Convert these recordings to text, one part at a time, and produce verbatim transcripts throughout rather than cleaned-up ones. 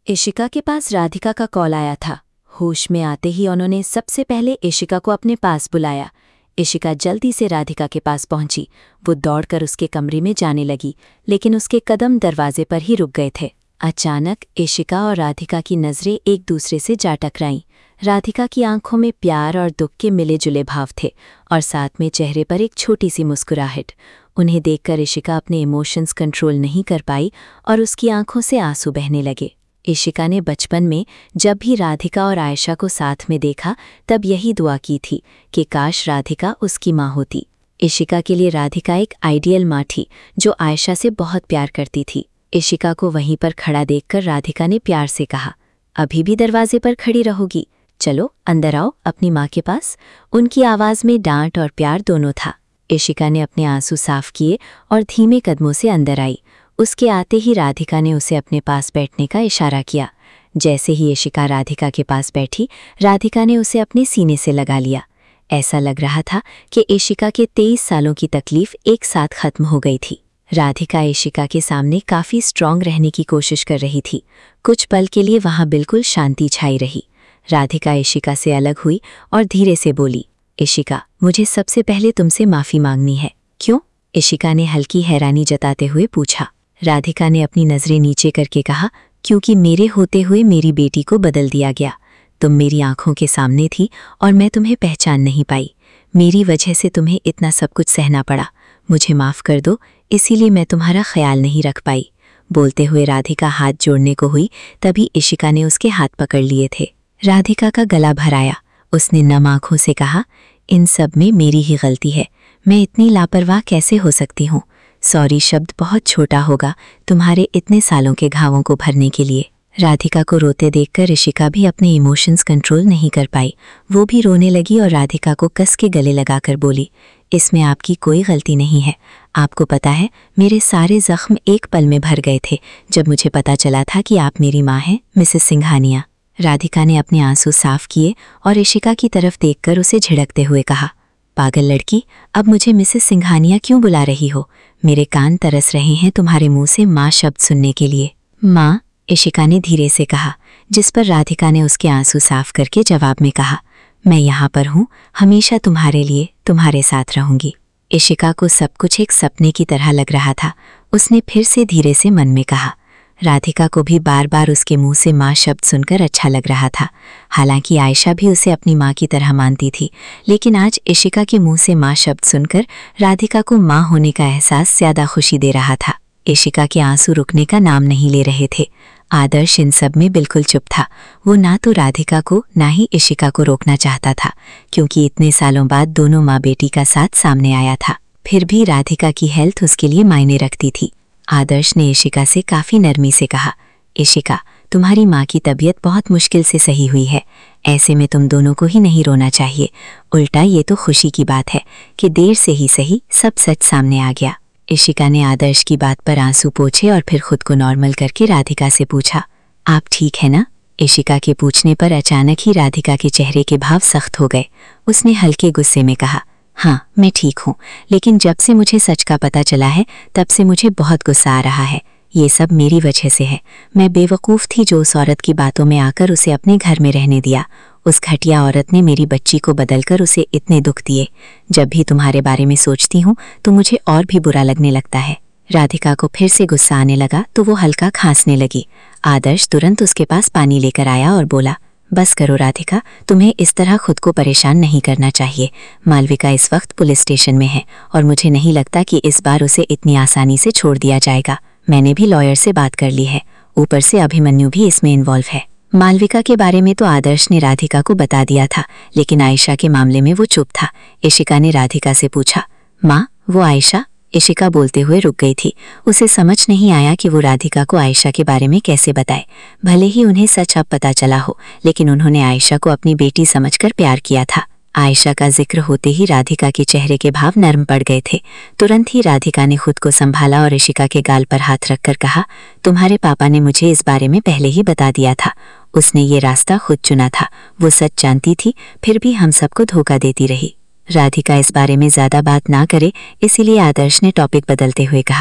इशिका के पास राधिका का कॉल आया था। होश में आते ही उन्होंने सबसे पहले इशिका को अपने पास बुलाया। इशिका जल्दी से राधिका के पास पहुंची। वो दौड़कर उसके कमरे में जाने लगी, लेकिन उसके कदम दरवाजे पर ही रुक गए थे। अचानक इशिका और राधिका की नज़रें एक दूसरे से जा टकराईं। राधिका की आंखों में प्यार और दुख के मिले जुले भाव थे, और साथ में चेहरे पर एक छोटी सी मुस्कुराहट। उन्हें देखकर इशिका अपने इमोशंस कंट्रोल नहीं कर पाई और उसकी आंखों से आंसू बहने लगे। इशिका ने बचपन में जब भी राधिका और आयशा को साथ में देखा, तब यही दुआ की थी कि काश राधिका उसकी माँ होती। इशिका के लिए राधिका एक आइडियल माँ थी, जो आयशा से बहुत प्यार करती थी। इशिका को वहीं पर खड़ा देखकर राधिका ने प्यार से कहा, अभी भी दरवाजे पर खड़ी रहोगी? चलो अंदर आओ अपनी माँ के पास। उनकी आवाज़ में डांट और प्यार दोनों था। इशिका ने अपने आंसू साफ किए और धीमे कदमों से अंदर आई। उसके आते ही राधिका ने उसे अपने पास बैठने का इशारा किया। जैसे ही इशिका राधिका के पास बैठी, राधिका ने उसे अपने सीने से लगा लिया। ऐसा लग रहा था कि इशिका के तेईस सालों की तकलीफ एक साथ खत्म हो गई थी। राधिका इशिका के सामने काफ़ी स्ट्रांग रहने की कोशिश कर रही थी। कुछ पल के लिए वहाँ बिल्कुल शांति छाई रही। राधिका इशिका से अलग हुई और धीरे से बोली, इशिका, मुझे सबसे पहले तुमसे माफ़ी मांगनी है। क्यों? इशिका ने हल्की हैरानी जताते हुए पूछा। राधिका ने अपनी नज़रें नीचे करके कहा, क्योंकि मेरे होते हुए मेरी बेटी को बदल दिया गया। तुम मेरी आंखों के सामने थी और मैं तुम्हें पहचान नहीं पाई। मेरी वजह से तुम्हें इतना सब कुछ सहना पड़ा। मुझे माफ़ कर दो, इसीलिए मैं तुम्हारा ख्याल नहीं रख पाई। बोलते हुए राधिका हाथ जोड़ने को हुई, तभी इशिका ने उसके हाथ पकड़ लिए थे। राधिका का गला भर आया। उसने नम आँखों से कहा, इन सब में मेरी ही गलती है। मैं इतनी लापरवाह कैसे हो सकती हूँ? सॉरी शब्द बहुत छोटा होगा तुम्हारे इतने सालों के घावों को भरने के लिए। राधिका को रोते देखकर इशिका भी अपने इमोशंस कंट्रोल नहीं कर पाई। वो भी रोने लगी और राधिका को कस के गले लगाकर बोली, इसमें आपकी कोई गलती नहीं है। आपको पता है, मेरे सारे जख्म एक पल में भर गए थे जब मुझे पता चला था कि आप मेरी माँ हैं, मिसेस सिंघानिया। राधिका ने अपने आंसू साफ किए और इशिका की तरफ देखकर उसे झिड़कते हुए कहा, पागल लड़की, अब मुझे मिसेस सिंघानिया क्यों बुला रही हो? मेरे कान तरस रहे हैं तुम्हारे मुंह से माँ शब्द सुनने के लिए। माँ, इशिका ने धीरे से कहा, जिस पर राधिका ने उसके आंसू साफ करके जवाब में कहा, मैं यहाँ पर हूँ, हमेशा तुम्हारे लिए, तुम्हारे साथ रहूँगी। इशिका को सब कुछ एक सपने की तरह लग रहा था। उसने फिर से धीरे से मन में कहा। राधिका को भी बार बार उसके मुंह से माँ शब्द सुनकर अच्छा लग रहा था। हालांकि आयशा भी उसे अपनी माँ की तरह मानती थी, लेकिन आज इशिका के मुंह से माँ शब्द सुनकर राधिका को माँ होने का एहसास ज्यादा खुशी दे रहा था। इशिका के आंसू रुकने का नाम नहीं ले रहे थे। आदर्श इन सब में बिल्कुल चुप था। वो ना तो राधिका को ना ही इशिका को रोकना चाहता था, क्योंकि इतने सालों बाद दोनों माँ बेटी का साथ सामने आया था। फिर भी राधिका की हेल्थ उसके लिए मायने रखती थी। आदर्श ने इशिका से काफ़ी नरमी से कहा, इशिका, तुम्हारी माँ की तबीयत बहुत मुश्किल से सही हुई है। ऐसे में तुम दोनों को ही नहीं रोना चाहिए। उल्टा ये तो खुशी की बात है कि देर से ही सही सब सच सामने आ गया। इशिका ने आदर्श की बात पर आंसू पोंछे और फिर खुद को नॉर्मल करके राधिका से पूछा, आप ठीक है ना? इशिका के पूछने पर अचानक ही राधिका के चेहरे के भाव सख्त हो गए। उसने हल्के गुस्से में कहा, हाँ मैं ठीक हूँ, लेकिन जब से मुझे सच का पता चला है तब से मुझे बहुत गुस्सा आ रहा है। ये सब मेरी वजह से है। मैं बेवकूफ़ थी जो उस औरत की बातों में आकर उसे अपने घर में रहने दिया। उस घटिया औरत ने मेरी बच्ची को बदलकर उसे इतने दुख दिए। जब भी तुम्हारे बारे में सोचती हूँ तो मुझे और भी बुरा लगने लगता है। राधिका को फिर से गुस्सा आने लगा तो वो हल्का खांसने लगी। आदर्श तुरंत उसके पास पानी लेकर आया और बोला, बस करो राधिका, तुम्हें इस तरह खुद को परेशान नहीं करना चाहिए। मालविका इस वक्त पुलिस स्टेशन में है और मुझे नहीं लगता कि इस बार उसे इतनी आसानी से छोड़ दिया जाएगा। मैंने भी लॉयर से बात कर ली है। ऊपर से अभिमन्यु भी इसमें इन्वॉल्व है। मालविका के बारे में तो आदर्श ने राधिका को बता दिया था, लेकिन आयशा के मामले में वो चुप था। इशिका ने राधिका से पूछा, माँ, वो आयशा? इशिका बोलते हुए रुक गई थी। उसे समझ नहीं आया कि वो राधिका को आयशा के बारे में कैसे बताए। भले ही उन्हें सच अब पता चला हो, लेकिन उन्होंने आयशा को अपनी बेटी समझकर प्यार किया था। आयशा का जिक्र होते ही राधिका के चेहरे के भाव नरम पड़ गए थे। तुरंत ही राधिका ने खुद को संभाला और इशिका के गाल पर हाथ रखकर कहा, तुम्हारे पापा ने मुझे इस बारे में पहले ही बता दिया था। उसने ये रास्ता खुद चुना था। वो सच जानती थी, फिर भी हम सबको धोखा देती रही। राधिका इस बारे में ज्यादा बात ना करे, इसीलिए आदर्श ने टॉपिक बदलते हुए कहा,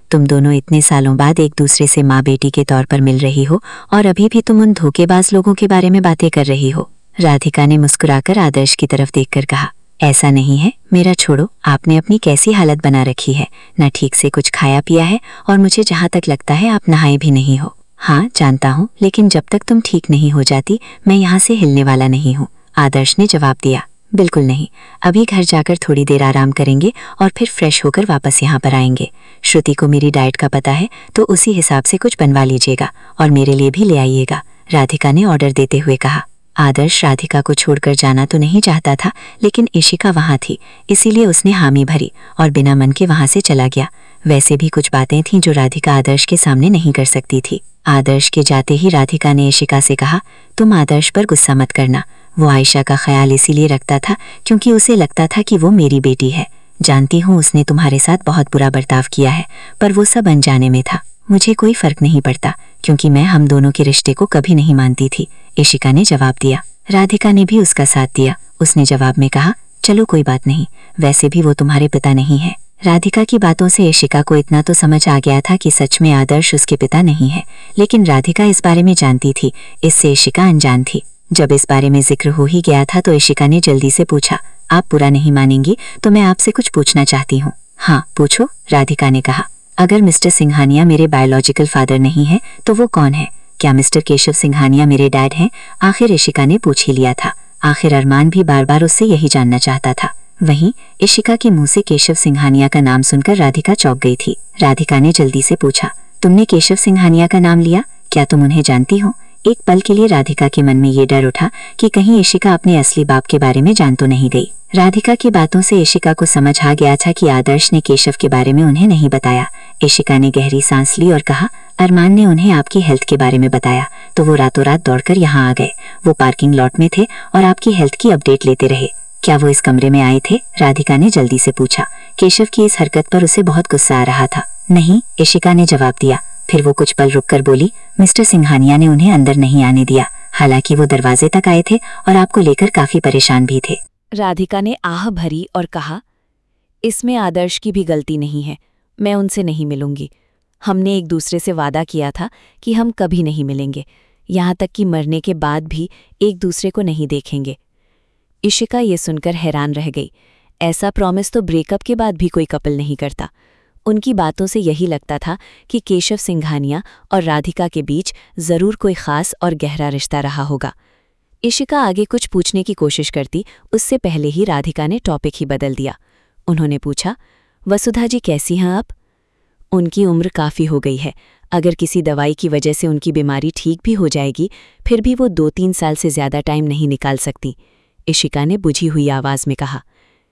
तुम दोनों इतने सालों बाद एक दूसरे से माँ बेटी के तौर पर मिल रही हो और अभी भी तुम उन धोखेबाज लोगों के बारे में बातें कर रही हो। राधिका ने मुस्कुराकर आदर्श की तरफ देखकर कहा, ऐसा नहीं है, मेरा छोड़ो। आपने अपनी कैसी हालत बना रखी है, न ठीक से कुछ खाया पिया है और मुझे जहाँ तक लगता है आप नहाए भी नहीं हो। हाँ जानता हूँ, लेकिन जब तक तुम ठीक नहीं हो जाती मैं यहाँ से हिलने वाला नहीं हूँ, आदर्श ने जवाब दिया। बिल्कुल नहीं, अभी घर जाकर थोड़ी देर आराम करेंगे और फिर फ्रेश होकर वापस यहाँ पर आएंगे। श्रुति को मेरी डाइट का पता है तो उसी हिसाब से कुछ बनवा लीजिएगा और मेरे लिए भी ले आइएगा, राधिका ने ऑर्डर देते हुए कहा। आदर्श राधिका को छोड़कर जाना तो नहीं चाहता था, लेकिन इशिका वहाँ थी, इसीलिए उसने हामी भरी और बिना मन के वहाँ से चला गया। वैसे भी कुछ बातें थीं जो राधिका आदर्श के सामने नहीं कर सकती थी। आदर्श के जाते ही राधिका ने इशिका से कहा, तुम आदर्श पर गुस्सा मत करना, वो आयशा का ख्याल इसीलिए रखता था क्योंकि उसे लगता था कि वो मेरी बेटी है। जानती हूँ उसने तुम्हारे साथ बहुत बुरा बर्ताव किया है, पर वो सब अनजाने में था। मुझे कोई फर्क नहीं पड़ता क्योंकि मैं हम दोनों के रिश्ते को कभी नहीं मानती थी, इशिका ने जवाब दिया। राधिका ने भी उसका साथ दिया। उसने जवाब में कहा, चलो कोई बात नहीं, वैसे भी वो तुम्हारे पिता नहीं है। राधिका की बातों से इशिका को इतना तो समझ आ गया था कि सच में आदर्श उसके पिता नहीं है, लेकिन राधिका इस बारे में जानती थी, इससे इशिका अनजान थी। जब इस बारे में जिक्र हो ही गया था तो इशिका ने जल्दी से पूछा, आप बुरा नहीं मानेंगी तो मैं आपसे कुछ पूछना चाहती हूँ। हाँ पूछो, राधिका ने कहा। अगर मिस्टर सिंघानिया मेरे बायोलॉजिकल फादर नहीं है तो वो कौन है? क्या मिस्टर केशव सिंघानिया मेरे डैड हैं? आखिर इशिका ने पूछ ही लिया था। आखिर अरमान भी बार बार उससे यही जानना चाहता था। वहीं इशिका के मुंह से केशव सिंघानिया का नाम सुनकर राधिका चौंक गई थी। राधिका ने जल्दी से पूछा, तुमने केशव सिंघानिया का नाम लिया? क्या तुम उन्हें जानती हो? एक पल के लिए राधिका के मन में ये डर उठा कि कहीं इशिका अपने असली बाप के बारे में जान तो नहीं गई। राधिका की बातों से इशिका को समझ आ गया था कि आदर्श ने केशव के बारे में उन्हें नहीं बताया। इशिका ने गहरी सांस ली और कहा, अरमान ने उन्हें आपकी हेल्थ के बारे में बताया तो वो रातों रात दौड़कर यहाँ आ गए। वो पार्किंग लॉट में थे और आपकी हेल्थ की अपडेट लेते रहे। क्या वो इस कमरे में आए थे? राधिका ने जल्दी से पूछा। केशव की इस हरकत पर उसे बहुत गुस्सा आ रहा था। नहीं, इशिका ने जवाब दिया। फिर वो कुछ पल रुककर बोली, मिस्टर सिंघानिया ने उन्हें अंदर नहीं आने दिया, हालांकि वो दरवाजे तक आए थे और आपको लेकर काफी परेशान भी थे। राधिका ने आह भरी और कहा, इसमें आदर्श की भी गलती नहीं है, मैं उनसे नहीं मिलूंगी। हमने एक दूसरे से वादा किया था कि हम कभी नहीं मिलेंगे, यहाँ तक कि मरने के बाद भी एक दूसरे को नहीं देखेंगे। इशिका ये सुनकर हैरान रह गई। ऐसा प्रॉमिस तो ब्रेकअप के बाद भी कोई कपल नहीं करता। उनकी बातों से यही लगता था कि केशव सिंघानिया और राधिका के बीच जरूर कोई खास और गहरा रिश्ता रहा होगा। इशिका आगे कुछ पूछने की कोशिश करती, उससे पहले ही राधिका ने टॉपिक ही बदल दिया। उन्होंने पूछा, वसुधा जी कैसी हैं आप? उनकी उम्र काफ़ी हो गई है, अगर किसी दवाई की वजह से उनकी बीमारी ठीक भी हो जाएगी फिर भी वो दो तीन साल से ज़्यादा टाइम नहीं निकाल सकती, इशिका ने बुझी हुई आवाज़ में कहा।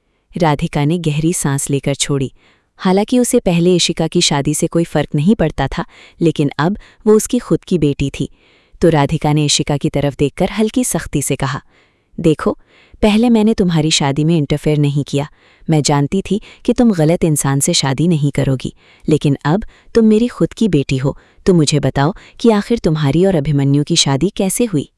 राधिका ने गहरी सांस लेकर छोड़ी। हालांकि उसे पहले इशिका की शादी से कोई फर्क नहीं पड़ता था, लेकिन अब वो उसकी खुद की बेटी थी। तो राधिका ने इशिका की तरफ देखकर हल्की सख्ती से कहा, देखो, पहले मैंने तुम्हारी शादी में इंटरफेयर नहीं किया। मैं जानती थी कि तुम गलत इंसान से शादी नहीं करोगी, लेकिन अब तुम मेरी खुद की बेटी हो, तो मुझे बताओ कि आखिर तुम्हारी और अभिमन्यु की शादी कैसे हुई?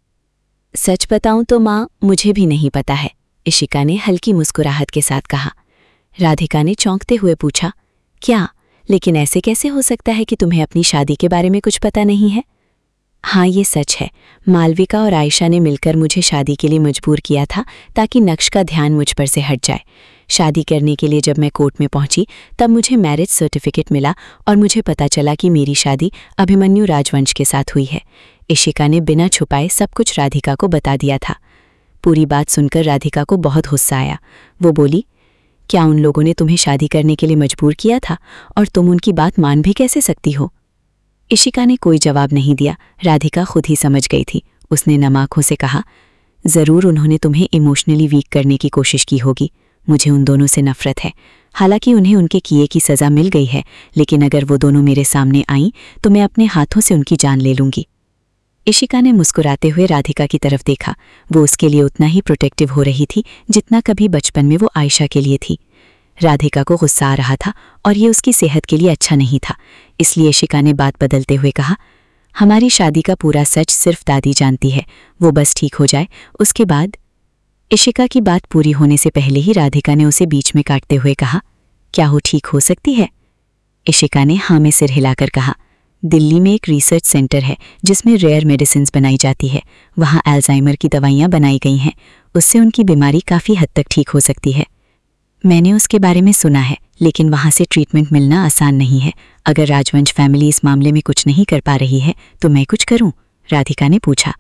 सच बताऊं तो माँ, मुझे भी नहीं पता है, इशिका ने हल्की मुस्कुराहट के साथ कहा। राधिका ने चौंकते हुए पूछा, क्या? लेकिन ऐसे कैसे हो सकता है कि तुम्हें अपनी शादी के बारे में कुछ पता नहीं है? हाँ, ये सच है। मालविका और आयशा ने मिलकर मुझे शादी के लिए मजबूर किया था ताकि नक्श का ध्यान मुझ पर से हट जाए। शादी करने के लिए जब मैं कोर्ट में पहुंची तब मुझे मैरिज सर्टिफिकेट मिला और मुझे पता चला कि मेरी शादी अभिमन्यु राजवंश के साथ हुई है। इशिका ने बिना छुपाए सब कुछ राधिका को बता दिया था। पूरी बात सुनकर राधिका को बहुत गुस्सा आया। वो बोली, क्या उन लोगों ने तुम्हें शादी करने के लिए मजबूर किया था और तुम उनकी बात मान भी कैसे सकती हो? इशिका ने कोई जवाब नहीं दिया। राधिका खुद ही समझ गई थी। उसने नम आंखों से कहा, ज़रूर उन्होंने तुम्हें इमोशनली वीक करने की कोशिश की होगी। मुझे उन दोनों से नफरत है। हालांकि उन्हें उनके किए की सज़ा मिल गई है, लेकिन अगर वो दोनों मेरे सामने आईं तो मैं अपने हाथों से उनकी जान ले लूँगी। इशिका ने मुस्कुराते हुए राधिका की तरफ देखा। वो उसके लिए उतना ही प्रोटेक्टिव हो रही थी जितना कभी बचपन में वो आयशा के लिए थी। राधिका को गुस्सा आ रहा था और ये उसकी सेहत के लिए अच्छा नहीं था, इसलिए इशिका ने बात बदलते हुए कहा, हमारी शादी का पूरा सच सिर्फ दादी जानती है, वो बस ठीक हो जाए उसके बाद। इशिका की बात पूरी होने से पहले ही राधिका ने उसे बीच में काटते हुए कहा, क्या वो ठीक हो सकती है? इशिका ने हाँ में सिर हिलाकर कहा। दिल्ली में एक रिसर्च सेंटर है जिसमें रेयर मेडिसिन्स बनाई जाती है। वहाँ अल्जाइमर की दवाइयाँ बनाई गई हैं। उससे उनकी बीमारी काफ़ी हद तक ठीक हो सकती है। मैंने उसके बारे में सुना है, लेकिन वहाँ से ट्रीटमेंट मिलना आसान नहीं है। अगर राजवंश फैमिली इस मामले में कुछ नहीं कर पा रही है तो मैं कुछ करूँ? राधिका ने पूछा।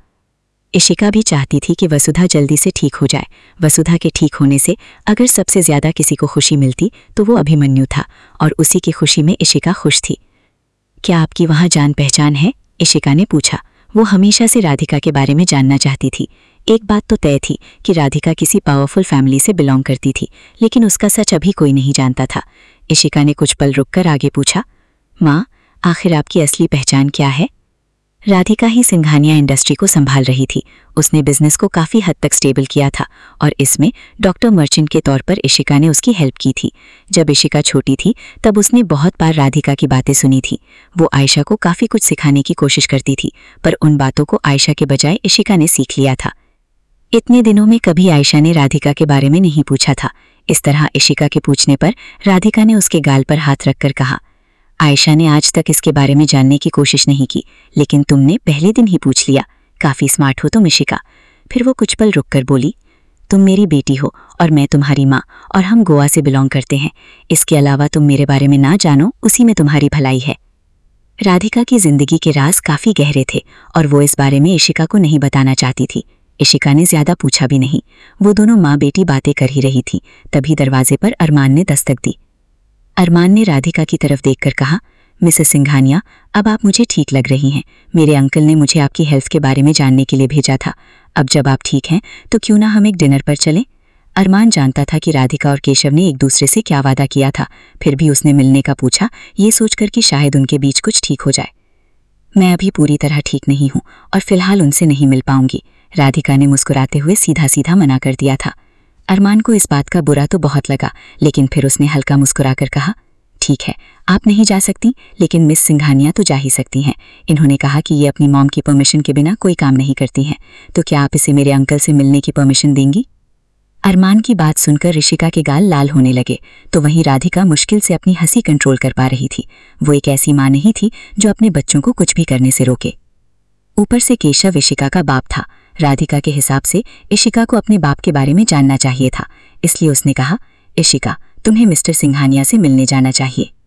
इशिका भी चाहती थी कि वसुधा जल्दी से ठीक हो जाए। वसुधा के ठीक होने से अगर सबसे ज़्यादा किसी को खुशी मिलती तो वो अभिमन्यु था, और उसी की खुशी में इशिका खुश थी। क्या आपकी वहाँ जान पहचान है? इशिका ने पूछा। वो हमेशा से राधिका के बारे में जानना चाहती थी। एक बात तो तय थी कि राधिका किसी पावरफुल फैमिली से बिलोंग करती थी, लेकिन उसका सच अभी कोई नहीं जानता था। इशिका ने कुछ पल रुककर आगे पूछा, माँ, आखिर आपकी असली पहचान क्या है? राधिका ही सिंघानिया इंडस्ट्री को संभाल रही थी। उसने बिजनेस को काफ़ी हद तक स्टेबल किया था, और इसमें डॉक्टर मर्चेंट के तौर पर इशिका ने उसकी हेल्प की थी। जब इशिका छोटी थी तब उसने बहुत बार राधिका की बातें सुनी थी। वो आयशा को काफ़ी कुछ सिखाने की कोशिश करती थी, पर उन बातों को आयशा के बजाय इशिका ने सीख लिया था। इतने दिनों में कभी आयशा ने राधिका के बारे में नहीं पूछा था। इस तरह इशिका के पूछने पर राधिका ने उसके गाल पर हाथ रखकर कहा, आयशा ने आज तक इसके बारे में जानने की कोशिश नहीं की, लेकिन तुमने पहले दिन ही पूछ लिया। काफ़ी स्मार्ट हो तुम इशिका। फिर वो कुछ पल रुककर बोली, तुम मेरी बेटी हो और मैं तुम्हारी माँ, और हम गोवा से बिलोंग करते हैं। इसके अलावा तुम मेरे बारे में ना जानो, उसी में तुम्हारी भलाई है। राधिका की जिंदगी के राज काफ़ी गहरे थे, और वो इस बारे में इशिका को नहीं बताना चाहती थी। इशिका ने ज्यादा पूछा भी नहीं। वो दोनों माँ बेटी बातें कर ही रही थी। तभी दरवाजे पर अरमान ने दस्तक दी। अरमान ने राधिका की तरफ देखकर कहा, मिसेस सिंघानिया, अब आप मुझे ठीक लग रही हैं। मेरे अंकल ने मुझे आपकी हेल्थ के बारे में जानने के लिए भेजा था। अब जब आप ठीक हैं तो क्यों ना हम एक डिनर पर चलें? अरमान जानता था कि राधिका और केशव ने एक दूसरे से क्या वादा किया था, फिर भी उसने मिलने का पूछा, ये सोचकर कि शायद उनके बीच कुछ ठीक हो जाए। मैं अभी पूरी तरह ठीक नहीं हूँ और फिलहाल उनसे नहीं मिल पाऊंगी, राधिका ने मुस्कुराते हुए सीधा सीधा मना कर दिया था। अरमान को इस बात का बुरा तो बहुत लगा, लेकिन फिर उसने हल्का मुस्कुराकर कहा, ठीक है, आप नहीं जा सकती, लेकिन मिस सिंघानिया तो जा ही सकती हैं। इन्होंने कहा कि ये अपनी मॉम की परमिशन के बिना कोई काम नहीं करती हैं, तो क्या आप इसे मेरे अंकल से मिलने की परमिशन देंगी? अरमान की बात सुनकर ऋषिका के गाल लाल होने लगे, तो वहीं राधिका मुश्किल से अपनी हंसी कंट्रोल कर पा रही थी। वो एक ऐसी माँ नहीं थी जो अपने बच्चों को कुछ भी करने से रोके। ऊपर से केशव इशिका का बाप था। राधिका के हिसाब से इशिका को अपने बाप के बारे में जानना चाहिए था, इसलिए उसने कहा, इशिका, तुम्हें मिस्टर सिंघानिया से मिलने जाना चाहिए।